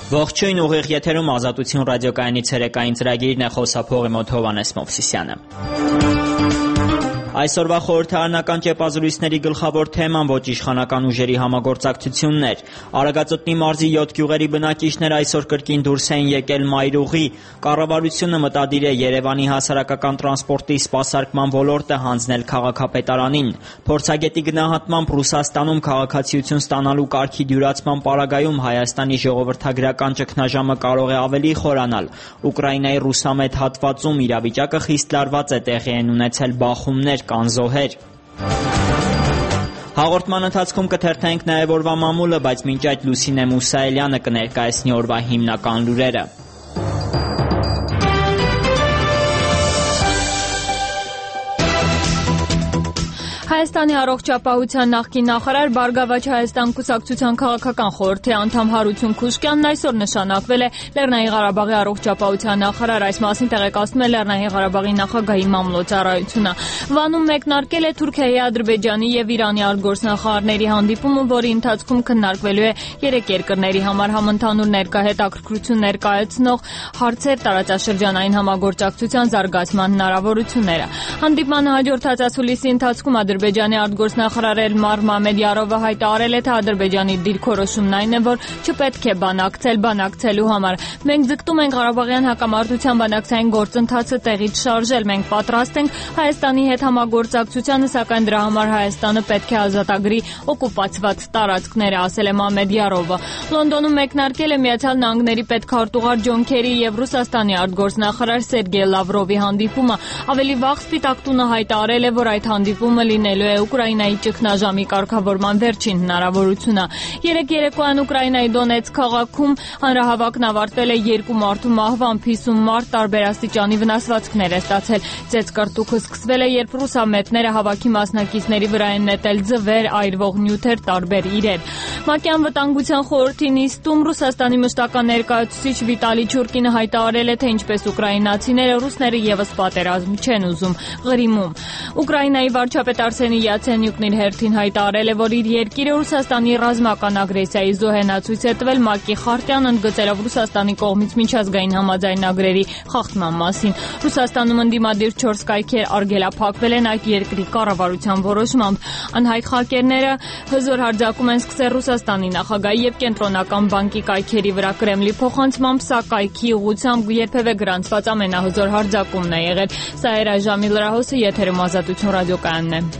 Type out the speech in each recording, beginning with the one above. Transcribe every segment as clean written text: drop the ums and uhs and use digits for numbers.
Ողջույն, ուղիղ եթերում Ազատություն ռադիոկայանի ցերեկային ծրագիրն է, խոսափողի մոտ Հովհաննես Մովսիսյանը։ Այսօրվա խորհրդարանական ճեպազրույցների գլխավոր թեման ոչ իշխանական ուժերի համագործակցությունն էր։ Արագածոտնի մարզի 7 գյուղերի բնակիչներ այսօր կրկին դուրս էին եկել մայրուղի։ Կառավարությունը մտադիր է Երևանի հասարակական տրանսպորտի սպասարկման ոլորտը հանձնել քաղաքապետարանին։ Փորձագետի գնահատմամբ Ռուսաստանում քաղաքացիություն ստանալու կարգի դյուրացման պարագայում Հայաստանի ժողովրդագրական ճգնաժամը կարող է ավելի խորանալ։ Ուկրաինայի ռուսամետ հատվածում իրավիճակը խիստ լարված է, տեղի են ունեցել բախումներ, կան զոհեր։ Հաղորդման ընթացքում կթերթենք նաև օրվա մամուլը, բայց մինչ այդ Լուսինե Մուսայելյանը կներկայացնի օրվա հիմնական լուրերը։ Հայաստանի առողջապահության նախկին նախարար Բարգավաճ Հայաստան կուսակցության քաղաքական խորհրդի անդամ Հարություն Քուշկյանն այսօր նշանակվել է Լեռնային Ղարաբաղի առողջապահության նախարար, այս մասին տեղեկացնում է Լեռնային Ղարաբաղի նախագահի մամլոյցարայությունը։ Վանում մեկնարկել է Թուրքիայի, Ադրբեջանի եւ Իրանի արտգործնախարարների հանդիպումը, որի ընթացքում քննարկվելու է երեք երկրների համար համընդհանուր հետաքրքրություն ներկայացնող հարցեր, տարածաշրջանային համագործակցության զարգացման հնարավորությունները։ Հանդիպմանը հաջորդած ասուլիսի ընթացքում Ադրբեջանի արտգործնախարար Էլմար Մամեդյարովը հայտարարել է, թե Ադրբեջանի դիրքորոշումն այն է, որ չպետք է բանակցելու համար։ Մենք ձգտում ենք Ղարաբաղյան հակամարտության բանակցային գործընթացը տեղից շարժել։ Մենք պատրաստ ենք Հայաստանի հետ համագործակցությանը, սակայն դրա համար Հայաստանը պետք է ազատագրի օկուպացված տարածքները, ասել է Մամեդյարովը։ Լոնդոնում մեկնարկել է Միացյալ Նահանգների պետքարտուղար Ջոն Քերի եւ Ռուսաստանի արտգործնախարար Սերգեյ Լավրովի հանդիպումը։ Ավելի վաղ Սպիտակ տունը հայտարարել է, որ այդ հանդիպումը լինելու է Ուկրաինայի ճգնաժամի կարգավորման վերջին հնարավորությունը։ Երեկ երեկոյան Ուկրաինայի Դոնեցկ քաղաքում հանրահավաքն ավարտվել է 2 մարդու մահվամբ, 50 մարդ տարբեր աստիճանի վնասվածքներ է ստացել։ Ծեծկռտուքը սկսվել է, երբ ռուսամետները հավաքի մասնակիցների վրա են նետել ձվեր, այրվող նյութեր, տարբեր իրեր։ ՄԱԿ-ի անվտանգության խորհրդի նիստում Ռուսաստանի մշտական ներկայացուցիչ Վիտալի Չուրկինը հայտարարել է, թե ինչպես ուկրաինացիները, ռուսները եւս պատերազմ չեն ուզում Ղրիմում։ Ուկրաինայի վարչապետ Արսենի Յացենյուկն իր հերթին հայտարարել է, որ իր երկիրը Ռուսաստանի ռազմական ագրեսիայի զոհենացույց է տվել ՄԱԿ-ի խարտիան, ընդգծելով Ռուսաստանի կողմից միջազգային համաձայնագրերի խախտման մասին։ Ռուսաստանում ընդդիմադիր 4 կայքեր արգելափակվել են այդ երկրի կառավարության որոշմամբ։ Անհայտ խակերները հզոր հարձակում են սկսել Ռուսաստանի նախագահի եւ կենտրոնական բանկի կայքերի վրա Կրեմլի փոխանցմամբ, սա կայքի ուղղությամբ երբևէ գրանցված ամենահզոր հարձակումն է եղել։ Սա էր այժմի լրահոսը, եթերում Ազատություն ռադիոկայանն է։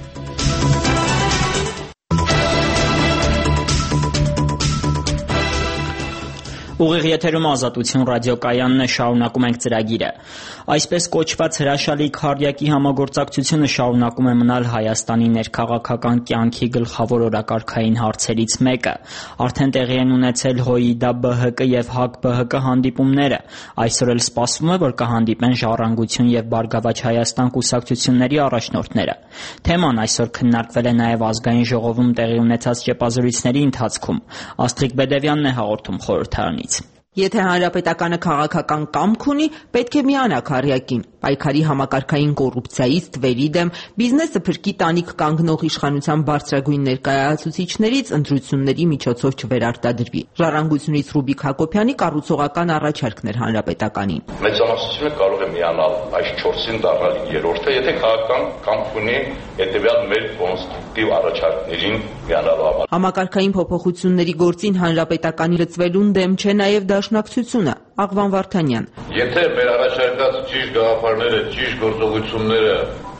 Ուղիղ եթերում Ազատություն ռադիոկայանն է, շարունակում ենք ծրագիրը։ Այսպես կոչված հրաշալի քառյակի համագործակցությունը շարունակում է մնալ Հայաստանի ներքաղաքական կյանքի գլխավոր օրակարգային հարցերից մեկը։ Արդեն տեղի են ունեցել ՀՅԴ ԲՀԿ եւ ՀԱԿ ԲՀԿ հանդիպումները։ Այսօր էլ սպասվում է, որ կհանդիպեն Ժառանգություն եւ Բարգավաճ Հայաստան կուսակցությունների առաջնորդները։ Թեման այսօր քննարկվել է նաեւ Ազգային ժողովում տեղի ունեցած ճեպազրույցների ընթացքում։ Աստղիկ Բեդևյանն է հաղորդում խորհրդարանից։ Եթե հանրապետականը քաղաքական կամք ունի, պետք է միանա քառյակին։ Պայքարի համակարգային կոռուպցիայից, թվերի դեմ, բիզնեսը փրկի տանիք կանգնող իշխանության բարձրագույն ներկայացուցիչներից ընտրությունների միջոցով չվերարտադրվի։ Ժառանգությունից Ռուբիկ Հակոբյանի կառուցողական առաջարկն էր հանրապետականին։ Մեծամասնությունը կարող է միանալ այս 4-ին դառնալ 3-րդը, եթե քաղաքական կամք ունի հետեւյալ մեր կոնստրուկտիվ առաջարկներին միանալու համար։ Համակարգային փոփոխությունների գործին հանրապետականի լծվելուն դեմ չէ նաև Դաշնակցությունը։ Աղվան Վարդանյան։ Եթե մեր առաջարկած ճիշտ գաղափարները, ճիշտ գործողությունները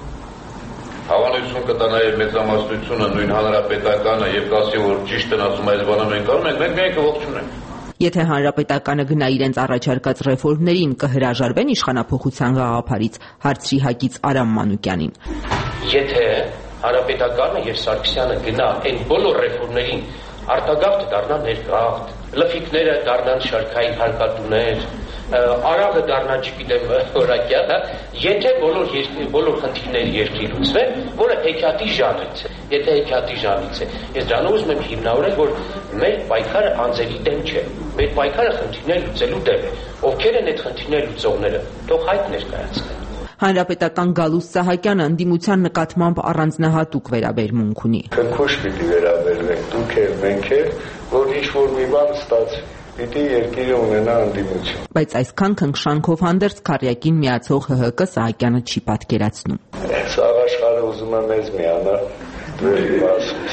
հավանություն կտա նաև մեծամասնությունը, նույն հանրապետականը եւ կասի, որ ճիշտ են ասում այս բանը մենք կարող ենք, մենք միայն կողջունենք։ Եթե հանրապետականը գնա իրենց առաջարկած ռեֆորմներին, կհրաժարվեն իշխանափոխության գաղափարից, հարցրի Հակից Արամ Մանուկյանին։ Եթե հանրապետականը եւ Սարգսյանը գնա այն բոլոր ռեֆորմներին, արտագաղթը դառնա ներգաղթ, լֆիկները դառնան շարքային հարկատուներ, արաղը դառնա, չգիտեմ, որակյալ, եթե բոլոր խնդիրները երկրի լուծվեն, որը հեքիաթի ժանրից է, եթե հեքիաթի ժանրից է, ես դրանով ուզում եմ հիմնավորել, որ մեր պայքարը անձերի դեմ չէ, մեր պայքարը խնդիրներ լուծելու դեմ է, ովքեր են այդ խնդիրներ լուծողները, թող հայտ ներկայացնեն։ Հանրապետական Գալուստ Սահակյանը ընդդիմության նկատմամբ առանձնահատուկ վերաբերմունք ունի։ Քնքուշ պիտի վերաբերվենք, դուք եք, մենք եք, որ ինչ-որ մի բան ստացվի։ Պիտի երկիրը ունենա ընդդիմություն։ Բայց այսքան քնքշանքով հանդերձ քարյակին միացող ՀՀԿ Սահակյանը չի պատկերացնում։ Սաղ աշխարհը ուզում է մեզ միանա, դուրի մասից։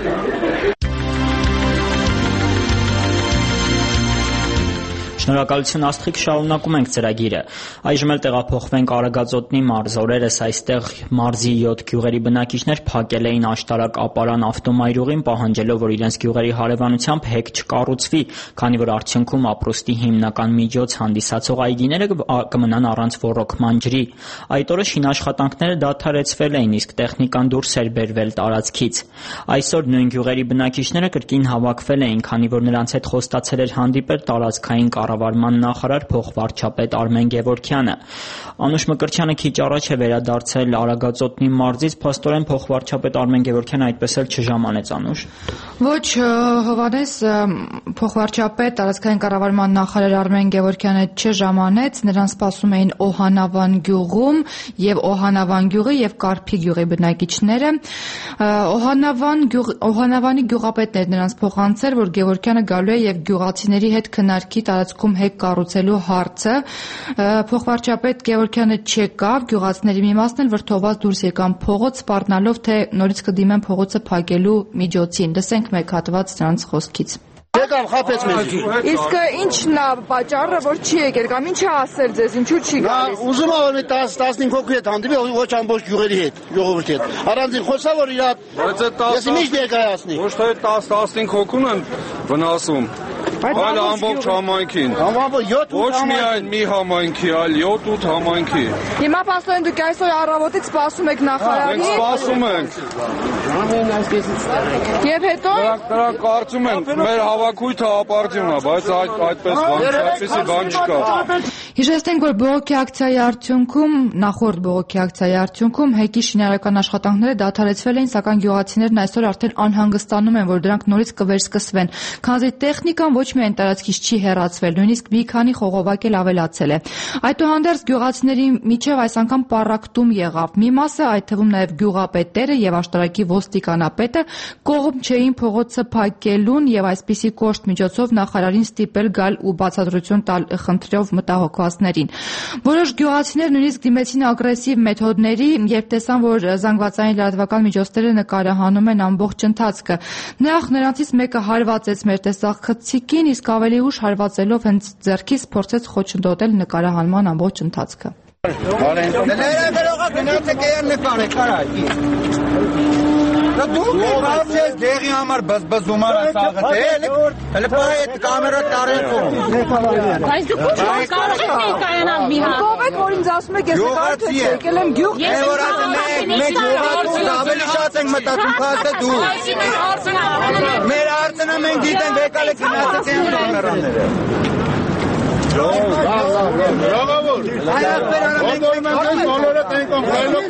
Շնորհակալություն Աստղիկ, շարունակում ենք ծրագիրը։ Այժմ էլ տեղափոխվենք Արագածոտնի մարզ։ Օրերս այստեղ մարզի 7 գյուղերի բնակիչներ փակել էին աշտարակ ապարան ավտոմայրուղին, պահանջելով, որ իրենց գյուղերի հարևանությամբ հեկ չկառուցվի, քանի որ արդյունքում ապրուստի հիմնական միջոց հանդիսացող այգիները կմնան առանց ոռոգման ջրի։ Այդ օրը շինաշխատանքները դադարեցվել էին, իսկ տեխնիկան դուրս էր բերվել տարածքից։ Այսօր նույն գյուղերի բնակիչները կրկին հավաքվել էին, քանի որ նրանց հետ խոստացել էր հանդիպել տարածքային կառավարման նախարար փոխվարչապետ Արմեն Գևորգյանը։ Անուշ Մկրտչյանը քիչ առաջ է վերադարձել Արագածոտնի մարզից, փաստորեն փոխվարչապետ Արմեն Գևորգյանը այդպես էլ չժամանեց, Անուշ։ Ոչ, Հովհաննես, փոխվարչապետ տարածքային կառավարման նախարար Արմեն Գևորգյանը չժամանեց, նրան սպասում էին Օհանավան գյուղում եւ Օհանավան գյուղի եւ Կարփի գյուղի բնակիչները։ Օհանավանի գյուղապետն էր նրանց փոխանցել, որ Գևորգյանը գալու է եւ գյուղացիների հետ քննարկի տարածքում հեկ կառուցելու հարցը։ Փոխվարչապետ Գևորգյանը չեկավ, գյուղացիների մի մասն էլ վրդովված դուրս եկան փողոց, սպառնալով, թե նորից կդիմեն փողոցը փակելու միջոցին։ Լսենք մեկ հատված նրանց խոսքից։ Եկավ խափեց մեզ։ Իսկ ի՞նչն է պատճառը, որ չի եկել կամ ինչ է ասել ձեզ, ինչու չի գալիս։ Ուզում ա որ 10-15 հոգու հետ հանդիպի, ոչ ամբողջ գյուղերի հետ, ժողովրդի հետ։ Առանձին խոսա որ իր ես ինչ ներկայացնի։ Ոչ թե 10-15 հոգուն են վնասում։ Այլ ամբողջ համայնքին։ Ոչ միայն մի համայնքի, այլ 7-8 համայնքի։ Հիմա պաստորեն դուք այսօր առավոտից սպասում եք նախարարին։ Մենք սպասում ենք։ Եվ հետո Դրանք կարծում են մեր հավաքույթը ապարդյուն է, բայց այդպես բան չկա։ Հիշեցնենք, որ բողոքի ակցիայի արդյունքում, նախորդ բողոքի ակցիայի արդյունքում հեկի շինարարական աշխատանքները դադարեցվել էին, սակայն գյուղացիներն այսօր արդեն անհանգստանում են, որ դրանք նորից կվերսկսվեն, քանզի տեխնիկան ոչ միայն տարածքից չի հեռացվել, նույնիսկ մի քանի խողովակ էլ ավելացել է։ Այդուհանդերձ գյուղացիների միջև այս անգամ պառակտում եղավ։ Մի մասը, այդ թվում նաև գյուղապետերը եւ աշտարակի ոստիկանապետը կողմ չէին փողոցը փակելուն եւ այսպիսի կոշտ միջոցով նախարարին ստիպել գալ ու բացատրություն տալ խնդրով մտահոգվածներին։ Որոշ գյուղացիներ նույնիսկ դիմեցին ագրեսիվ մեթոդների, երբ տեսան, որ զանգվածային լրատվական միջոցները նկարահանում են ամբողջ ընթացքը։ Նախ նրանցից մեկը հարվածեց մեր տեսախ խցիկին, իսկ ավելի ուշ հարվածելով հենց ձեռքից փորձեց խոչընդոտել նկարահանման ամբողջ ընթացքը։ Դուք բացես դեղի համար բզբզում արածաղը թե հələ պայ այդ կամերա տարենքով։ Բայց դուք ոչ կարող եք ներկայանալ մի հատ։ Ով եք որ ինձ ասում եք ես նկարիչ եկել եմ գյուղ։ Մենք գյուղացիներ ավելի շատ ենք մտածում, քան դու։ Մեր հարցը մենք գիտենք եկալ եք գնացեք այն կամերաները։ Bravo! Բոլորը տենկոն քայլով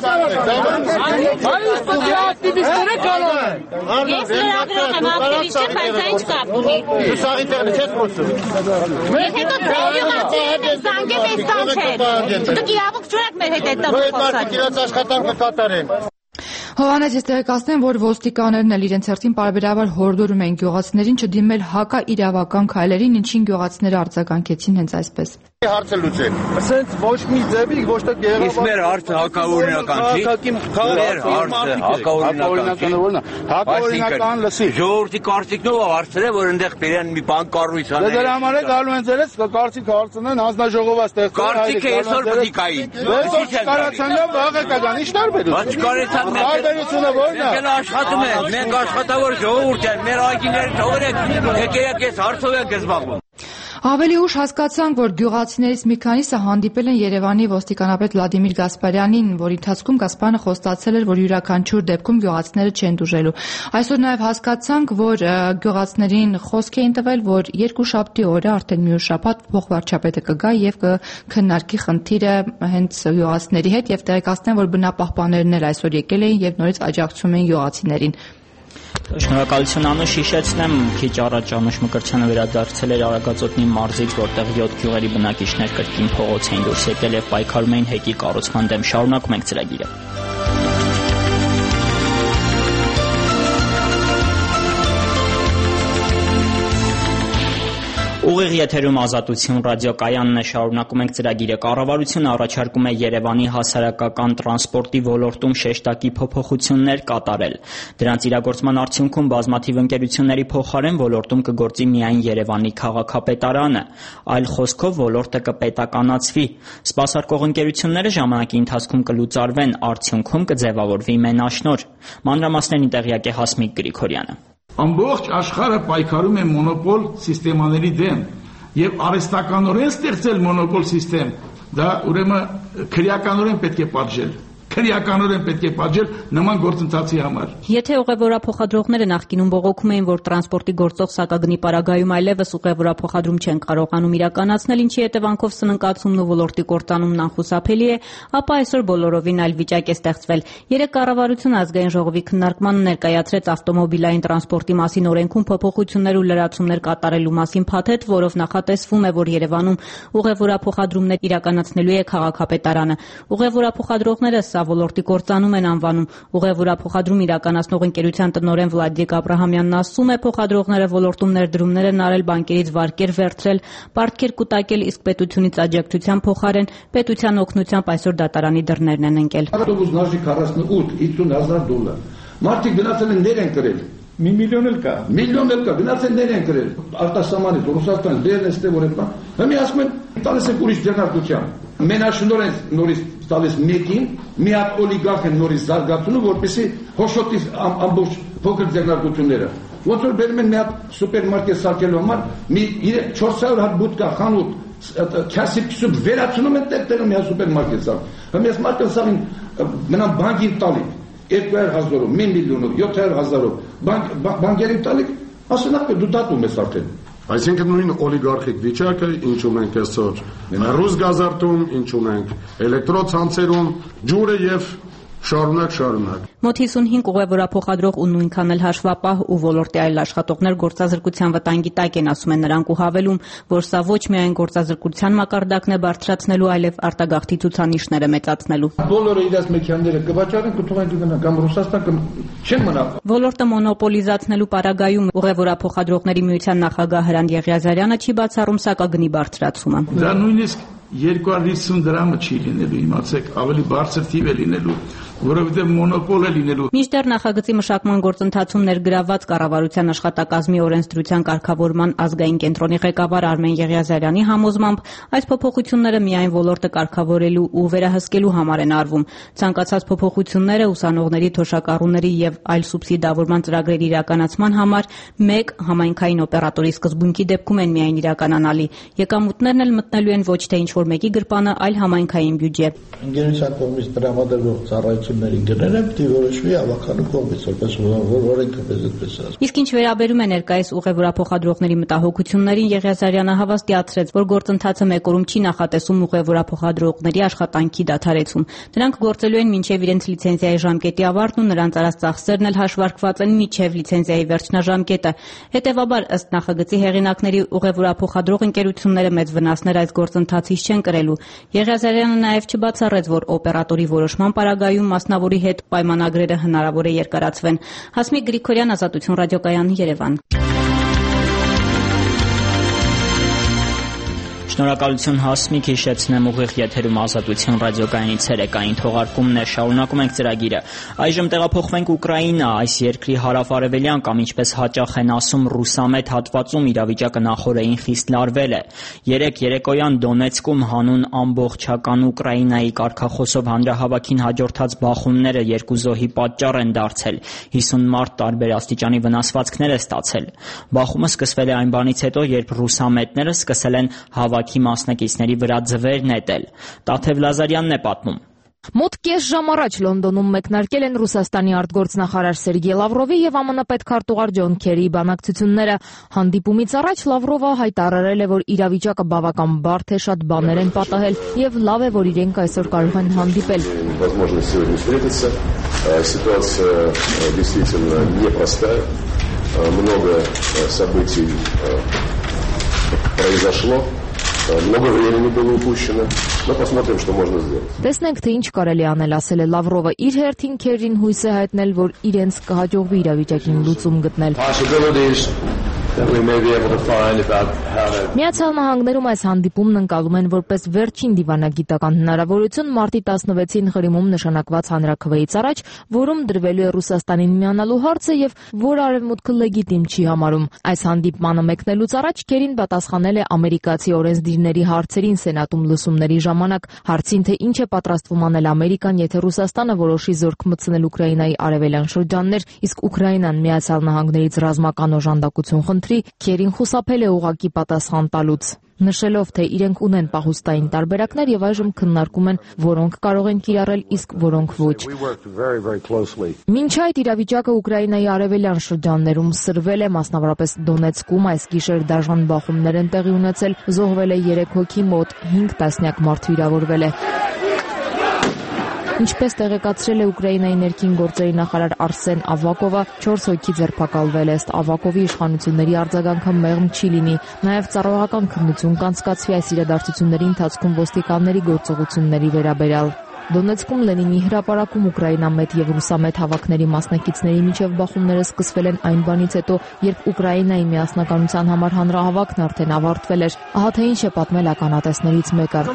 Ես լրագրող եմ, ակտիվիստ չեմ, բայց դա ինչ կապ ունի։ Դու սաղ ինտերնետ ես խոսում։ Մենք հետո գյուղացիներն են զանգել այս տան չեն։ Դուք իրավունք չունեք մեր հետ այդ տղու խոսալ։ Իրաց աշխատանքը կատարեն։ Հովհաննես, ես տեղեկացնեմ, որ ոստիկաններն էլ իրենց հերթին պարբերաբար հորդորում են գյուղացիներին չդիմել հակաիրավական քայլերին, ինչին գյուղացիները արձագանքեցին հենց այսպես։ Հարցը լուծել։ Ասենց ոչ մի ձևի, ոչ թե գեղարվա։ Իսկ մեր հարցը հակաօրինական չի։ Մեր հարցը հակաօրինական լսի։ Ժողովրդի կարծիքնով հարցերը, որ այնտեղ բերեն մի բան կառույց անել։ Դրա համար է գալու են ձերից կարծիք հարցնեն, հանձնաժողովա ստեղծել։ Կարծիքը այսօր պետք է կայի։ Կարացանյա վաղը կգան, ինչ տարբերություն։ Բայց կարեցան մենք տարբերությունը ո՞րն է։ Մենք աշխատում ենք, մենք աշխատավոր ժողովուրդ ենք, մեր այգիները թողրեք, եկեք այս հարցով եք զբաղվում։ Ավելի ուշ հասկացանք, որ գյուղացիներից մի քանիսը հանդիպել են Երևանի ոստիկանապետ Վլադիմիր Գասպարյանին, որի ընթացքում Գասպարյանը խոստացել էր, որ յուրաքանչյուր դեպքում գյուղացիները չեն դուժելու։ Այսօր նաև հասկացանք, որ գյուղացիներին խոսք էին տվել, որ երկուշաբթի օրը արդեն մյուս շաբաթ փոխվարչապետը կգա եւ կքննարկի խնդիրը հենց գյուղացիների հետ եւ տեղեկացնեն, որ բնապահպաններն էլ այսօր եկել էին եւ նորից աջակցում են գյուղացիներին։ Շնորհակալություն Անուշ, հիշեցնեմ, քիչ առաջ Անուշ Մկրտչյանը վերադարձել էր Արագածոտնի մարզից, որտեղ 7 գյուղերի բնակիչներ կրկին փողոց էին դուրս եկել եւ պայքարում էին հեկի կառուցման դեմ։ Շարունակում ենք ծրագիրը։ Ուղիղ եթերում Ազատություն ռադիոկայանն է, շարունակում ենք ծրագիրը։ Կառավարությունը առաջարկում է Երևանի հասարակական տրանսպորտի ոլորտում շեշտակի փոփոխություններ կատարել։ Դրանց իրագործման արդյունքում բազմաթիվ ընկերությունների փոխարեն ոլորտում կգործի միայն Երևանի քաղաքապետարանը, այլ խոսքով ոլորտը կպետականացվի։ Սպասարկող ընկերությունները ժամանակի ընթացքում կլուծարվեն, արդյունքում կձևավորվի մենաշնորհ։ Մանրամասներն տեղյակ է Հասմիկ Գրիգորյանը։ Ամբողջ աշխարհը պայքարում է մոնոպոլ սիստեմաների դեմ եւ արհեստականորեն ստեղծել մոնոպոլ սիստեմ, դա ուրեմն քրեականորեն պետք է պատժել նման գործընթացի համար։ Եթե ուղևորափոխադրողները նախկինում բողոքում էին, որ տրանսպորտի գործող սակագնի պարագայում այլևս ուղևորափոխադրում չեն կարողանում իրականացնել, ինչի հետևանքով սննկացումն ու ոլորտի կործանումն անխուսափելի է, ապա այսօր բոլորովին այլ վիճակ է ստեղծվել։ Երեկ կառավարությունը ազգային ժողովի քննարկմանը ներկայացրեց ավտոմոբիլային տրանսպորտի մասին օրենքում փոփոխություններ ու լրացումներ կատարելու մասին փաթեթ, որով նախատեսվում է, որ Երևանում ուղևորափոխադրումներ իրականացնելու է քաղաքապետարանը։ Ուղևորափոխադրողները ոլորտի կործանում են անվանում։ Ուղևորափոխադրում իրականացնող ընկերության տնօրեն Վլադիկ Աբրահամյանն ասում է, փոխադրողները ոլորտում ներդրումներ են արել, բանկերից վարկեր վերցրել, պարտքեր կուտակել, իսկ պետությունից աջակցության փոխարեն պետության օգնությամբ այսօր դատարանի դռներն են ընկել։ Ավտոբուս նաժի 48-50,000 $։ Մարդիկ գնացել են ներ են կրել։ Միլիոն էլ կա, գնացել ներ են կրել։ Արտասահմանից Ռուսաստան դերն էստե որ է։ Հիմա ասում են տալիս են ուրիշ ձեռնարկության։ Մենաշնորհ են նորից տալիս մեկին, մի հատ օլիգարխ են նորից զարգացնում, որպեսզի հոշոտի ամբողջ փոքր ձեռնարկությունները։ Ոնց որ բերում են մի հատ սուպերմարկետ սարքելու համար, մի 400 հատ բուտկա խանութ քասիպսուբ վերացնում են տեղ մի հատ սուպերմարկետ սարք։ Հիմա ես մարկեն սարին մնամ բանկին տալի 200,000, 1 միլիոն, 700,000 բանկերին տալի, ասում են դու դատում ես արդեն։ Այսինքն նույն օլիգարխիկ վիճակը, ինչու մենք այսօր ռուս գազարտում, ինչու մենք էլեկտրոցանցերում, ջուրը եւ շարունակ։ Մոտ 55 ուղևորափոխադրող ու նույնքան էլ հաշվապահ ու ոլորտի այլ աշխատողներ գործազրկության վտանգի տակ են, ասում են նրանք ու հավելում, որ սա ոչ միայն գործազրկության մակարդակն է բարձրացնելու, այլև արտագաղթի ցուցանիշները մեծացնելու։ Բոլորը իրաց մեքենաները կվաճառեն, կթողեն գնա կամ Ռուսաստան կամ չեն մնա։ Ոլորտը մոնոպոլիզացնելու պարագայում ուղևորափոխադրողների միության նախագահ Հրանտ Եղիազարյանը չի բացառում սակագնի բարձրացումը։ Դա նույնիսկ 250 դրամը չի լինելու, իմացեք, ավելի բարձր թիվ է լինելու, որովհետև մոնոպոլ է լինելու։ Մինչդեռ նախագծի մշակման գործընթացում ներգրավված կառավարության աշխատակազմի օրենսդրության կարգավորման ազգային կենտրոնի ղեկավար Արմեն Եղիազարյանի համոզմամբ այս փոփոխությունները միայն ոլորտը կարգավորելու ու վերահսկելու համար են արվում։ Ցանկացած փոփոխությունները ուսանողների, թոշակառուների եւ այլ սուբսիդավորման ծրագրերի իրականացման համար մեկ համայնքային օպերատորի սկզբունքի դեպքում են միայն իրականանալի։ Եկամուտներն էլ մտնելու են ոչ թե ինչ-որ մեկի գրպանը, այլ համայնքային բյուջե։ Ընկերության կողմից տրամադրվող ծառայությունների գները պետք է որոշվի ավականու կողմից, որպես օրենքը այդպես ասում։ Իսկ ինչ վերաբերում է ներկայիս ուղևորափոխադրողների մտահոգություններին, Եղիազարյանը հավաստիացրեց, որ գործընթացը մեկ օրում չի նախատեսում ուղևորափոխադրողների աշխատանքի դադարեցում։ Նրանք գործելու են մինչև իրենց լիցենզիայի ժամկետի ավարտն ու նրանց արած ծախսերն էլ հաշվարկված են մինչև լիցենզիայի վերջնաժամկետը։ Հետևաբար, ըստ նախագծի հեղինակների, ուղևորափոխադրող ընկերությունները մեծ վնասներ այս գործընթացից չեն կրելու։ Եղիազարյանը նաև չբացառեց, որ օպերատորի որոշման պարագայում մասնավորի հետ պայմանագրերը հնարավոր է երկարացվեն։ Հասմիկ Գրիգորյան, Ազատություն ռադիոկայան, Երևան։ Շնորհակալություն Հասմիկ, հիշեցնեմ ուղիղ եթերում Ազատություն ռադիոկայանի ցերեկային թողարկումն է, շարունակում ենք ծրագիրը։ Այժմ տեղափոխվենք Ուկրաինա, այս երկրի հարավարևելյան կամ ինչպես հաճախ են ասում ռուսամետ հատվածում իրավիճակը նախորդին խիստ լարվել է։ Երեկ երեկոյան Դոնեցկում հանուն ամբողջական Ուկրաինայի կարգախոսով հանրահավաքին հաջորդած բախումները երկու զոհի պատճառ են դարձել, 50 մարդ տարբեր աստիճանի վնասվածքներ է ստացել։ Բախումը սկսվել է այն բանից հետո, երբ ռուսամետները սկսել են հավաքի մասնակիցների վրա ձվեր նետել։ Տաթև Լազարյանն է պատմում։ Մոտ կես ժամ առաջ Լոնդոնում մեկնարկել են Ռուսաստանի արտգործնախարար Սերգեյ Լավրովի եւ ԱՄՆ պետքարտուղար Ջոն Քերիի բանակցությունները։ Հանդիպումից առաջ Լավրովը հայտարարել է, որ իրավիճակը բավական բարդ է, շատ բաներ են պատահել եւ լավ է, որ իրենք այսօր կարող են հանդիպել։ Ситуация действительно непростая. Много событий произошло. Много времени было упущено, но посмотрим, что можно сделать. Տեսնենք, թե ինչ կարելի անել, ասել է Լավրովը։ Իր հերթին Քերին հույս է հայտնել, որ իրենց կհաջողվի իրավիճակին լուծում գտնել։ Միացյալ Նահանգներում այս հանդիպումն ընկալում են որպես վերջին դիվանագիտական հնարավորություն մարտի 16-ին Ղրիմում նշանակված հանրաքվեից առաջ, որում դրվելու է Ռուսաստանին միանալու հարցը եւ որ Արևմուտքը լեգիտիմ չի համարում։ Այս հանդիպմանը մեկնելուց առաջ Քերին պատասխանել է ամերիկացի օրենսդիրների հարցերին Սենատում լսումների ժամանակ, հարցին թե ինչ է պատրաստվում անել Ամերիկան, եթե Ռուսաստանը որոշի զորք մտցնել Ուկրաինայի արևելյան շրջաններ, իսկ Ուկրաինան Միացյալ Նահանգներից ռազմական օժանդակություն խնդրի, Քերին խուսափել է ուղղակի պատասխան տալուց, նշելով, թե իրենք ունեն պահուստային տարբերակներ եւ այժմ քննարկում են, որոնք կարող են կիրառել, իսկ որոնք ոչ։ Մինչ այդ իրավիճակը Ուկրաինայի արևելյան շրջաններում սրվել է, մասնավորապես Դոնեցկում այս գիշեր դաժան բախումներ են տեղի ունեցել, զոհվել է 3 հոգի, մոտ 5 տասնյակ մարդ վիրավորվել է։ Ինչպես տեղեկացրել է Ուկրաինայի ներքին գործերի նախարար Արսեն Ավակովը, 4 հոգի ձերբակալվել է, ըստ Ավակովի իշխանությունների արձագանքը մեղմ չի լինի, նաև ծառայողական քննություն կանցկացվի այս իրադարձությունների ընթացքում ոստիկանների գործողությունների վերաբերյալ։ Դոնեցկում Լենինի հրապարակում ուկրաինամետ եւ ռուսամետ հավաքների մասնակիցների միջև բախումները սկսվել են այն բանից հետո, երբ Ուկրաինայի միասնականության համար հանրահավաքն արդեն ավարտվել էր։ Ահա թե ինչ է պատմել ականատեսներից մեկը։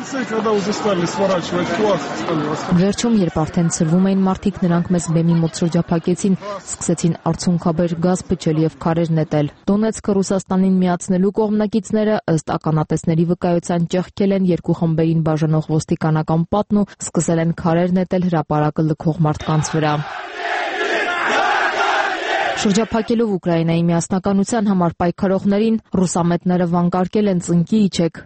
Վերջում, երբ արդեն ցրվում էին մարդիկ, նրանք մեզ բեմի մոտ շրջափակեցին, սկսեցին արցունքաբեր գազ փչել եւ քարեր նետել։ Դոնեցկը Ռուսաստանին միացնելու կողմնակիցները, ըստ ականատեսների վկայության, ճեղքել են երկու խմբերին բաժանող ոստիկանական պատն ու սկսել են քարեր նետել հրապարակը լքող մարդկանց վրա։ Շրջափակելով Ուկրաինայի միասնականության համար պայքարողներին, ռուսամետները վանկարկել են ծնկի իջեք։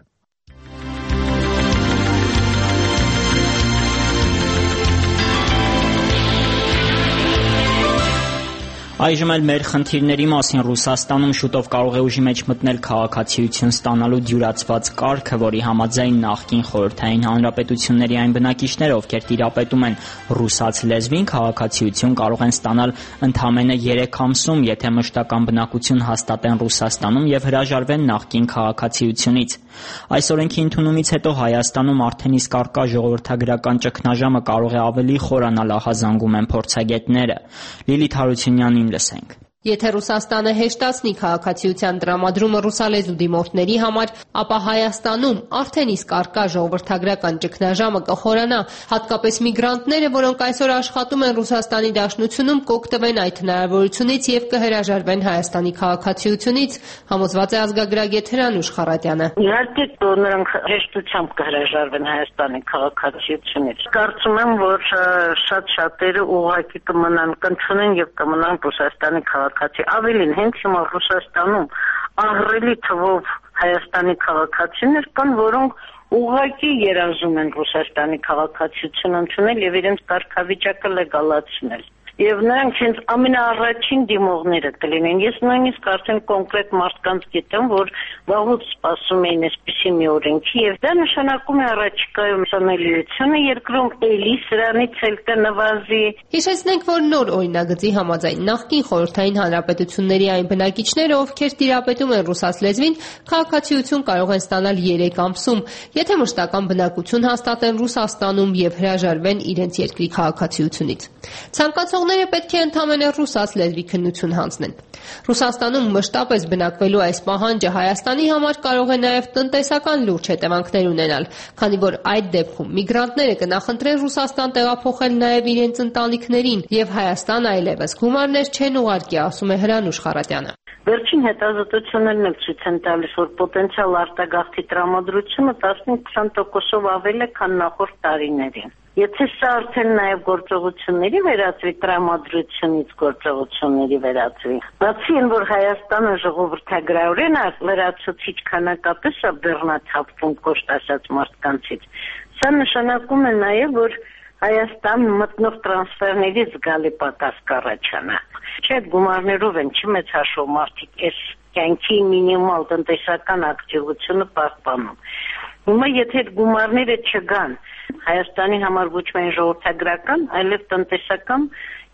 Այժմ էլ մեր խնդիրների մասին Ռուսաստանում շուտով կարող է ուժի մեջ մտնել քաղաքացիություն ստանալու դյուրացված կարգը, որի համաձայն նախկին խորհրդային հանրապետությունների այն բնակիչները, ովքեր տիրապետում են ռուսաց լեզվին, քաղաքացիություն կարող են ստանալ ընդամենը 3 ամսում, եթե մշտական բնակություն հաստատեն Ռուսաստանում եւ հրաժարվեն նախկին քաղաքացիությունից։ Այս օրենքի ընդունումից հետո Հայաստանում արդեն իսկ առկա ժողովրդագրական ճգնաժամը կարող է ավելի խորանալ, ահազանգում են փորձագետները։ Լիլիթ Հարությունյանին լսենք։ Եթե Ռուսաստանը հեշտացնի քաղաքացիության տրամադրումը ռուսալեզու դիմորդների համար, ապա Հայաստանում արդեն իսկ առկա ժողովրդագրական ճգնաժամը կխորանա, հատկապես միգրանտները, որոնք այսօր աշխատում են Ռուսաստանի Դաշնությունում, կօգտվեն այդ հնարավորությունից եւ կհրաժարվեն Հայաստանի քաղաքացիությունից, համոզված է ազգագրագետ Հրանուշ Խառատյանը։ Իհարկե, նրանք հեշտությամբ կհրաժարվեն Հայաստանի քաղաքացիությունից։ Կարծում եմ, որ շատ շատերը ուղղակի կմնան, կընդունեն եւ կմնան Ռուսաստանի Ավելին, հենց հիմա Ռուսաստանում ահռելի թվով Հայաստանի քաղաքացիներ կան, որոնք ուղղակի երազում են Ռուսաստանի քաղաքացիություն ընդունել եւ իրենց կարգավիճակը լեգալացնել։ Եվ նրանք հենց ամենաառաջին դիմողները կլինեն։ Ես նույնիսկ արդեն կոնկրետ մարդկանց գիտեմ, որ վաղուց սպասում էին այսպիսի մի օրենքի, եւ դա նշանակում է առաջիկայում սանելիությունը երկրում էլի սրանից էլ կնվազի։ Հիշեցնենք, որ նոր օրինագծի համաձայն նախկին խորհրդային հանրապետությունների այն բնակիչները, ովքեր տիրապետում են ռուսաց լեզվին, քաղաքացիություն կարող են ստանալ 3 ամսում, եթե մշտական բնակություն հաստատեն Ռուսաստանում եւ հրաժարվեն իրենց երկրի քաղաքացիությունից։ Ցանկացողները պետք է ընդամենը ռուսաց լեզվի քննություն հանձնեն։ Ռուսաստանում մշտապես բնակվելու այս պահանջը Հայաստանի համար կարող է նաև տնտեսական լուրջ հետևանքներ ունենալ, քանի որ այդ դեպքում միգրանտները կնախընտրեն Ռուսաստան տեղափոխել նաև իրենց ընտանիքներին, եւ Հայաստան այլևս գումարներ չեն ուղարկի, ասում է Հրանուշ Խառատյանը։ Վերջին հետազոտություններն էլ ցույց են տալիս, որ պոտենցիալ արտագաղթի տրամադրությունը 15-20%-ով ավել է, քան նախորդ տարիներին։ Եթե սա արդեն նաև գործողությունների վերածվի, տրամադրությունից գործողությունների վերածվի, բացի այն, որ Հայաստանը ժողովրդագրորեն լրացուցիչ քանակապես է բեռնաթափվում կոշտ ասած մարդկանցից, սա նշանակում է նաև, որ Հայաստան մտնող տրանսֆերների զգալի պակաս կառաջանա։ Չէ, գումարներով են չի մեծ հաշվով մարդիկ այս կյանքի մինիմալ տնտեսական ակտիվությունը պահպանում։ Հիմա եթե այդ գումարները չգան, Հայաստանի համար ոչ միայն ժողովրդագրական, այլև տնտեսական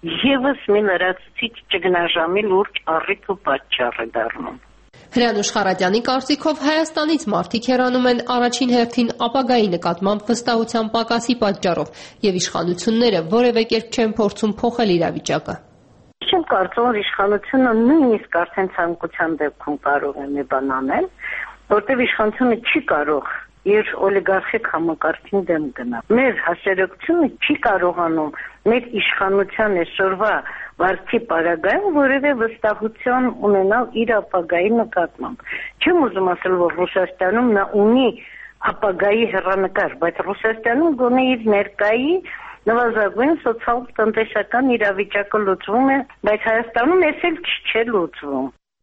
եւս մի լրացուցիչ ճգնաժամի լուրջ առիթ ու պատճառ է դառնում։ Հրանուշ Խառատյանի կարծիքով Հայաստանից մարդիկ հեռանում են առաջին հերթին ապագայի նկատմամբ վստահության պակասի պատճառով եւ իշխանությունները որևէ կերպ չեն փորձում փոխել իրավիճակը։ չեմ կարծում, որ իշխանությունը նույնիսկ արդեն ցանկության դեպքում կարող է մի բան անել, որտեղ իշխանությունը չի կարող իր օլիգարխիկ համակարգին դեմ գնալ։ Մեր հասարակությունը չի կարողանում մեր իշխանության այսօրվա վարքի պարագայում որևէ վստահություն ունենալ իր ապագայի նկատմամբ։ Չեմ ուզում ասել, որ Ռուսաստանում նա ունի ապագայի հեռանկար, բայց Ռուսաստանում գոնե իր ներկայի նվազագույն սոցիալ-տնտեսական իրավիճակը լուծվում է, բայց Հայաստանում էս էլ չէ լուծվում։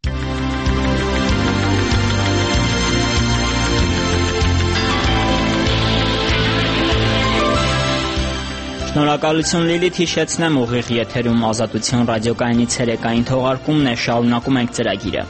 Շնորհակալություն Լիլիթ, հիշեցնեմ ուղիղ եթերում Ազատություն ռադիոկայանի ցերեկային թողարկումն է, շարունակում ենք ծրագիրը։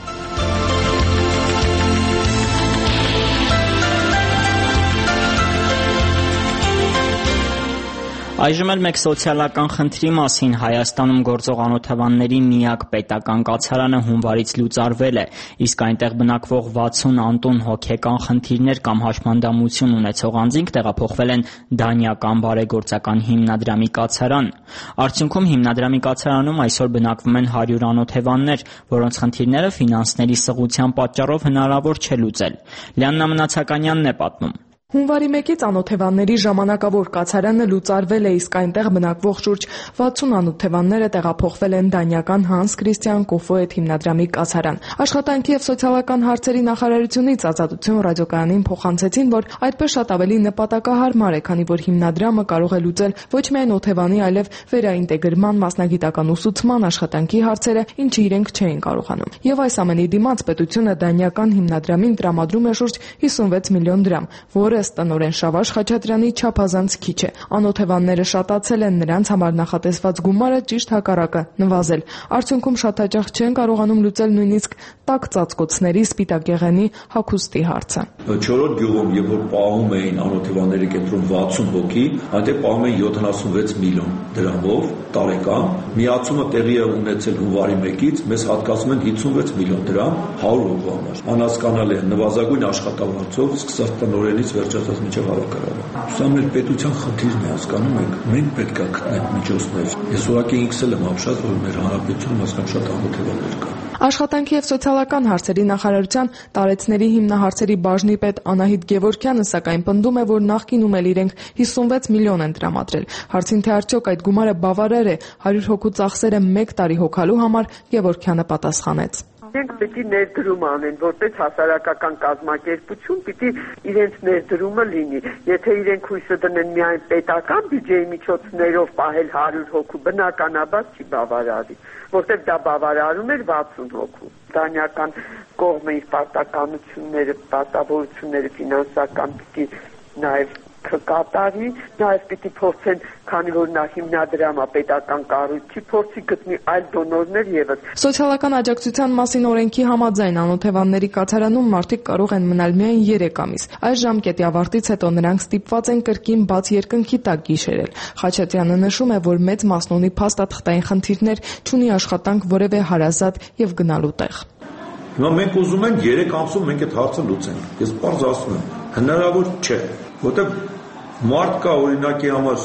Այժմ էլ մեկ սոցիալական խնդրի մասին Հայաստանում գործող անօթևանների միակ պետական կացարանը հունվարից լուծարվել է, իսկ այնտեղ բնակվող 60 անտուն հոգեկան խնդիրներ կամ հաշմանդամություն ունեցող անձինք տեղափոխվել են դանիական բարեգործական հիմնադրամի կացարան։ Արդյունքում հիմնադրամի կացարանում այսօր բնակվում են 100 անօթևաններ, որոնց խնդիրները ֆինանսների սղության պատճառով հնարավոր չէ լուծել։ Լիաննա Մնացականյանն է պատմում։ Հունվարի 1-ից անօթևանների ժամանակավոր կացարանը լուծարվել է, իսկ այնտեղ բնակվող շուրջ 60 անօթևանները տեղափոխվել են դանիական Հանս Քրիստիան Կոֆոետ հիմնադրամի կացարան։ Աշխատանքի եւ սոցիալական հարցերի նախարարությունից Ազատություն ռադիոկայանին փոխանցեցին, որ այդպես շատ ավելի նպատակահարմար է, քանի որ հիմնադրամը կարող է լուծել ոչ միայն օթևանի, այլև վերաինտեգրման, մասնագիտական ուսուցման, աշխատանքի հարցերը, ինչը իրենք չէին կարողանում։ Եվ այս ամենի դիմաց պետությունը դանիական հիմնադրամին տրամադրում է շուրջ 56 միլիոն դրամ, որը տնօրեն Շավարժ Խաչատրյանի չափազանց քիչ է։ Անօթևանները շատացել են, նրանց համար նախատեսված գումարը ճիշտ հակառակը նվազել։ Արդյունքում շատ հաճախ չեն կարողանում լուծել նույնիսկ տաք ծածկոցների, սպիտակեղենի, հագուստի հարցը։ 4-րդ գյուղում, երբ որ պահում էին անօթևանների կենտրոնում 60 հոգի, այնտեղ պահում էին 76 միլիոն դրամով տարեկան։ Միացումը տեղի է ունեցել հունվարի 1-ից, մեզ հատկացնում են 56 միլիոն դրամ 100 հոգու համար։ Անհասկանալի է, նվազագույն աշխատավարձով սկսած տնօրենից վերջացած մինչև հավաքարարը։ Սա մեր պետության խնդիրն է, հասկանում եք, մենք պետք է գտնենք միջոցներ։ Ես ուղղակի ինքս էլ եմ ապշած, որ մեր հանրապետությունում հասկանում շատ անօթևաններ կան։ Աշխատանքի եւ սոցիալական հարցերի նախարարության տարեցների հիմնահարցերի բաժնի պետ Անահիտ Գևորգյանը սակայն պնդում է, որ նախկինում էլ իրենք 56 միլիոն են տրամադրել։ Հարցին թե արդյոք այդ գումարը բավարար է 100 հոգու ծախսերը 1 տարի հոգալու համար, Գևորգյանը պատասխանեց. Մենք պիտի ներդրում անեն, որպես հասարակական կազմակերպություն պիտի իրենց ներդրումը լինի։ Եթե իրենք հույսը դնեն միայն պետական բյուջեի միջոցներով պահել 100 հոգու, բնականաբար չի բավարարի, որտեղ դա բավարարում էր 60 հոգու։ Դանիական կողմը իր պարտականությունները, պարտավորությունները ֆինանսական պիտի նաև կկատարի, նաև պիտի փորձեն, քանի որ նա հիմնադրամը պետական կառույցի, փորձի գտնի այլ դոնորներ եւս։ Սոցիալական աջակցության մասին օրենքի համաձայն անօթևանների կացարանում մարդիկ կարող են մնալ միայն 3 ամիս։ Այս ժամկետի ավարտից հետո նրանք ստիպված են կրկին բաց երկնքի տակ գիշերել։ Խաչատրյանը նշում է, որ մեծ մասն ունի փաստաթղթային խնդիրներ, չունի աշխատանք, որևէ հարազատ եւ գնալու տեղ։ Հիմա մենք ուզում ենք 3 ամսում մենք այդ հարցը լուծենք։ Ես բարձր ասում եմ, հնարավոր չէ, որտեղ մարդ կա օրինակի համար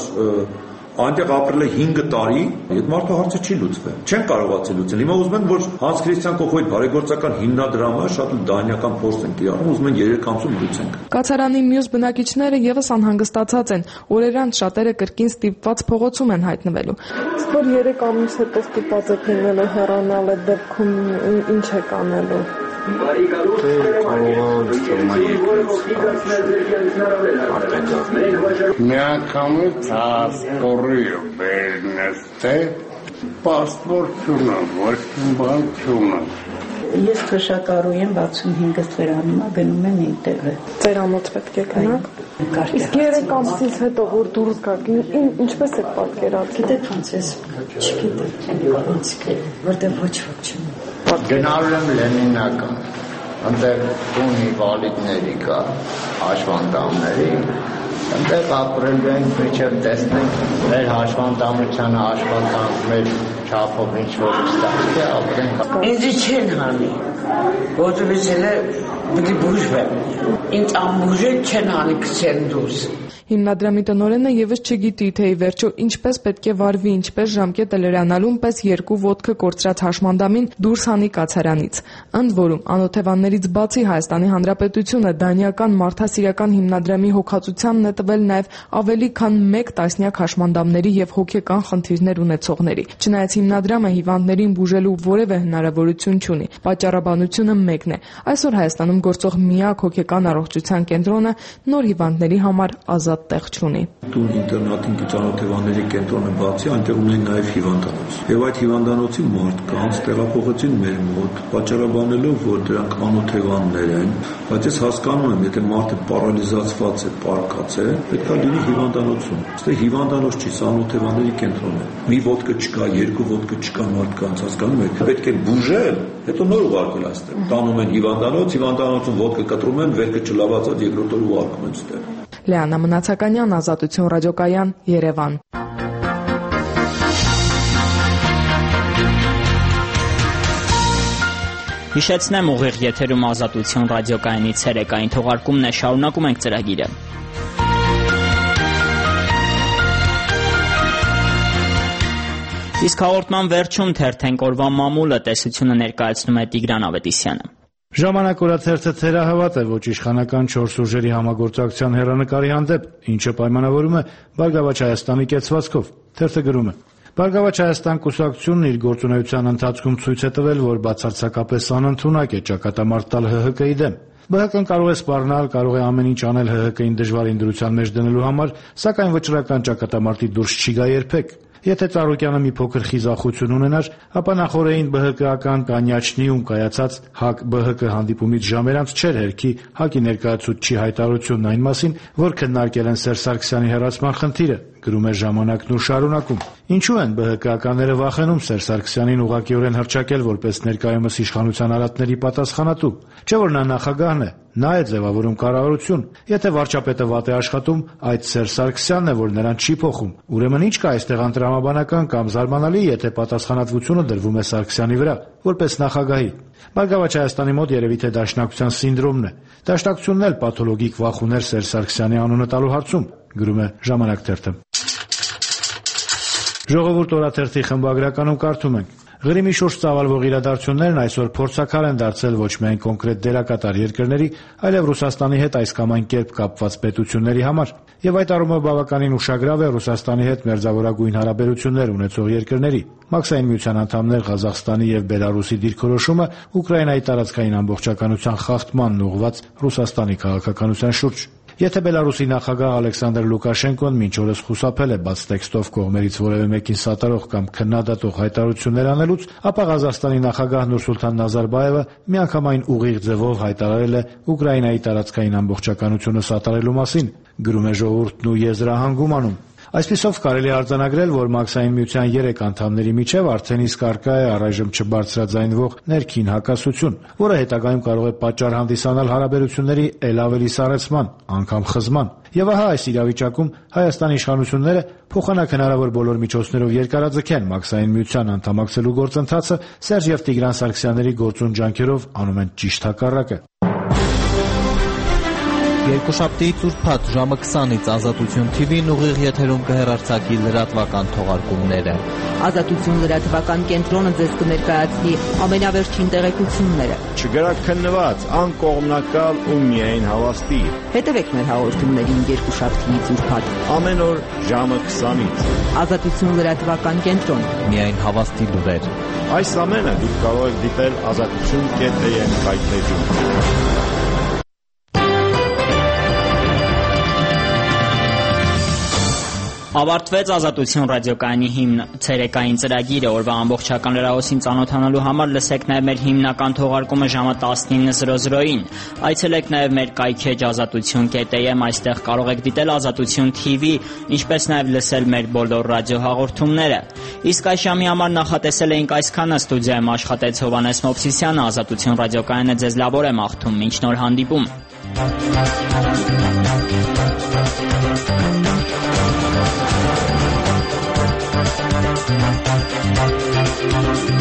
այնտեղ ապրել է 5 տարի, այդ մարդու հարցը չի լուծվել։ Չեն կարողացել լուծել։ Հիմա ուզում են, որ Հանս Քրիստիան Կոֆոետ բարեգործական հիմնադրամը շատ դանիական փորձ են կիրառում, ուզում են 3 ամսում լուծենք։ Կացարանի մյուս բնակիչները եւս անհանգստացած են։ Օրերան շատերը կրկին ստիպված փողոցում են հայտնվելու։ Որ 3 ամիս հետո ստիպված եք լինելու հեռանալ այդ դեպքում ինչ եք անելու։ Միանգամից հասպորի վերնեստե պասպորտ չունեմ, ոչ բան չունեմ։ Ես քշակարու եմ 65-ից վերանում գնում եմ ինտեգրը։ Ծերանոց պետք է գնաք։ Իսկ 3 ամսից հետո որ դուրս գաք, ինչպես եք պատկերացնում։ Գիտեք ոնց է, չգիտեմ ոնց է, որտեղ ոչ չունեմ։ Գնալու եմ Լենինական, այնտեղ տունի վալիդների կա, հաշվանդամների, այնտեղ ապրելու ենք, մինչև տեսնենք մեր հաշվանդամությանը հաշվանդամ, մեր չափով ինչ-որ ստացի ապրենք։ Ինձ չեն հանի, որովհետև պիտի բուժվեմ, ինձ ամբուժել չեն հանի կցեն դուրս։ Հիմնադրամի տնօրենը եւս չգիտի, թե ի վերջո ինչպես պետք է վարվի, ինչպես ժամկետը լրանալուն պես երկու ոտքը կորցրած հաշմանդամին դուրս հանի կացարանից։ Ընդ որում, անօթևաններից բացի Հայաստանի Հանրապետությունը դանիական մարդասիրական հիմնադրամի հոգացությանն է տվել նաեւ ավելի քան 1 տասնյակ հաշմանդամների եւ հոգեկան խնդիրներ ունեցողների։ Չնայած հիմնադրամը հիվանդներին բուժելու որևէ հնարավորություն չունի, պատճառաբանությունը մեկն է։ Այսօր Հայաստանում գործող միակ հոգեկան առողջության կենտրոնը նոր հիվանդների համար ազատ տեղ չունի։ Տուն ինտերնատին ծանոթևանների կենտրոնը բացի այնտեղ ունեն նաև հիվանդանոց։ Եվ այդ հիվանդանոցի մարդկանց տեղափոխեցին մեր մոտ, պատճառաբանելով, որ դրանք անօթևաններ են, բայց ես հասկանում եմ, եթե մարդը պարալիզացված է, պարկած է, պետք է լինի հիվանդանոցում։ Այստեղ հիվանդանոց չի, սա անօթևանների կենտրոն է։ Մի ոտքը չկա, երկու ոտքը չկա մարդկանց, հասկանում եք։ Պետք է բուժել, հետո նոր ուղարկել այստեղ։ Տանում են հիվանդանոց, հիվանդանոցում ոտքը կտրում են, վերքը չլավացած երկրորդ օր ուղարկում են այստեղ։ Լեանա Մնացականյան, Ազատություն ռադիոկայան, Երևան։ Հիշեցնեմ, ուղիղ եթերում Ազատություն ռադիոկայանի ցերեկային թողարկումն է, շարունակում ենք ծրագիրը։ Իսկ հաղորդման վերջում թերթենք օրվա մամուլը, տեսությունը ներկայացնում է Տիգրան Ավետիսյանը։ Ժամանակ օրաթերթը թերահավատ է ոչ իշխանական 4 ուժերի համագործակցության հեռանկարի հանդեպ, ինչը պայմանավորում է Բարգավաճ Հայաստանի կեցվածքով։ Թերթը գրում է. Բարգավաճ Հայաստան կուսակցությունն իր գործունեության ընթացքում ցույց է տվել, որ բացարձակապես անընդունակ է ճակատամարտ տալ ՀՀԿ-ի դեմ։ ԲՀԿ-ն կարող է սպառնալ, կարող է ամեն ինչ անել ՀՀԿ-ին դժվար ինդրության մեջ դնելու համար, սակայն վճռական ճակատամարտի դուրս չի գա երբեք։ Եթե Ծառուկյանը մի փոքր խիզախություն ունենար, ապա նախորդային ԲՀԿ-ական կանյաչնիում կայացած ՀԱԿ-ԲՀԿ հանդիպումից ժամեր անց չէր հերքի ՀԱԿ-ի ներկայացուցչի հայտարարությունն այն մասին, որ քննարկել են Սերժ Սարգսյանի հեռացման խնդիրը, գրում է Ժամանակն ու շարունակում։ Ինչու են ԲՀԿ-ականները վախենում Սերժ Սարգսյանին ուղղակիորեն հռչակել որպես ներկայումս իշխանության արատների պատասխանատու։ Չէ՞ որ նա նախագահն է, նա է ձևավորում կառավարություն։ Եթե վարչապետը վատ է աշխատում, այդ Սերժ Սարգսյանն է, որ նրան չի փոխում։ Ուրեմն ինչ կա այստեղ անտրամաբանական կամ զարմանալի, եթե պատասխանատվությունը դրվում է Սարգսյանի վրա, որպես նախագահի։ Բարգավաճ Հայաստանի մոտ երևի թե դաշնակցության սինդրոմն է։ Դաշնակցությունն էլ պաթոլոգիկ վախ ուներ Սերժ Սարգսյանի անունը տալու հարցում, գրում է Ժամանակ թերթը։ Ժողովուրդ օրաթերթի խմբագրականում կարդում ենք. Ղրիմի շուրջ ծավալվող իրադարձություններն այսօր փորձաքար են դարձել ոչ միայն կոնկրետ դերակատար երկրների, այլև Ռուսաստանի հետ այս կամ այն կերպ կապված պետությունների համար, եւ այդ առումով բավականին ուշագրավ է Ռուսաստանի հետ մերձավորագույն հարաբերություններ ունեցող երկրների, Մաքսային միության անդամներ Ղազախստանի եւ Բելարուսի դիրքորոշումը Ուկրաինայի տարածքային ամբողջականության խախտմանն ուղղված Ռուսաստանի քաղաքականության շուրջ։ Եթե Բելարուսի նախագահ Ալեքսանդր Լուկաշենկոն մինչ օրս խուսափել է բաց տեքստով կողմերից որևէ մեկին սատարող կամ քննադատող հայտարարություններ անելուց, ապա Ղազախստանի նախագահ Նուրսուլտան Նազարբաևը միանգամայն ուղիղ ձևով հայտարարել է Ուկրաինայի տարածքային ամբողջականությունը սատարելու մասին, գրում է Ժողովուրդն ու եզրահանգում անում։ Այսպիսով կարելի է արձանագրել, որ Մաքսային միության 3 անդամների միջև արդեն իսկ առկա է առայժմ չբարձրաձայնվող ներքին հակասություն, որը հետագայում կարող է պատճառ հանդիսանալ հարաբերությունների ել ավելի սառեցման, անգամ խզման։ Եվ ահա այս իրավիճակում Հայաստանի իշխանությունները փոխանակ հնարավոր բոլոր միջոցներով երկարաձգեն Մաքսային միության անդամակցելու գործընթացը, Սերժ եւ Տիգրան Սարգսյանների գործուն ջանքերով անում են ճիշտ հակառակը։ Երկուշաբթիից ուրբաթ ժամը 20-ից Ազատություն TV-ն ուղիղ եթերում կհեռարձակի լրատվական թողարկումները։ Ազատություն լրատվական կենտրոնը ձեզ կներկայացնի ամենավերջին տեղեկությունները։ Չգրաքննված, անկողմնակալ ու միայն հավաստի։ Հետևեք մեր հաղորդումներին երկուշաբթիից ուրբաթ ամեն օր ժամը 20-ից։ Ազատություն լրատվական կենտրոն։ Միայն հավաստի լուրեր։ Այս ամենը դուք կարող եք դիտել azatutun.am կայքէջում։ Ավարտվեց Ազատություն ռադիոկայանի ցերեկային ծրագիրը, օրվա ամբողջական լրահոսին ծանոթանալու համար լսեք նաև մեր հիմնական թողարկումը ժամը 19:00-ին։ Այցելեք նաև մեր կայքեջ azatutun.am, այստեղ կարող եք դիտել Ազատություն TV, ինչպես նաև լսել մեր բոլոր ռադիոհաղորդումները։ Իսկ այս ժամի համար նախատեսել էինք այսքանը, ստուդիայում աշխատեց Հովհաննես Մովսիսյանը, Ազատություն ռադիոկայանը ձեզ լավ օր է մաղթում, մինչ նոր հանդիպում։ Thank you.